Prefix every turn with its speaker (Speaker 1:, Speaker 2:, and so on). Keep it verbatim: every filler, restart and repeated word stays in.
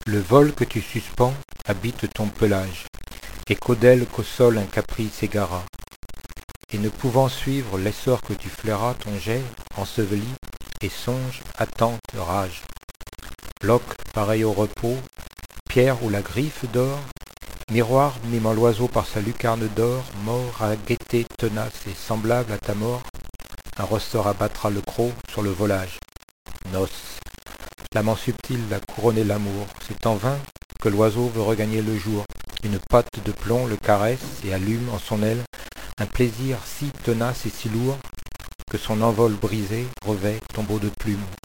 Speaker 1: Le vol que tu suspends habite ton pelage, et qu'au d'ailes qu'au sol un caprice égara. Et ne pouvant suivre l'essor que tu flairas, ton jet enseveli, et songe, attente, rage. Bloc pareil au repos, pierre où la griffe dort, miroir mimant l'oiseau par sa lucarne d'or, mort à gaieté tenace et semblable à ta mort, un ressort abattra le croc sur le volage. Noce, l'amant subtil a couronné l'amour, c'est en vain que l'oiseau veut regagner le jour. Une patte de plomb le caresse et allume en son aile un plaisir si tenace et si lourd que son envol brisé revêt tombeau de plumes.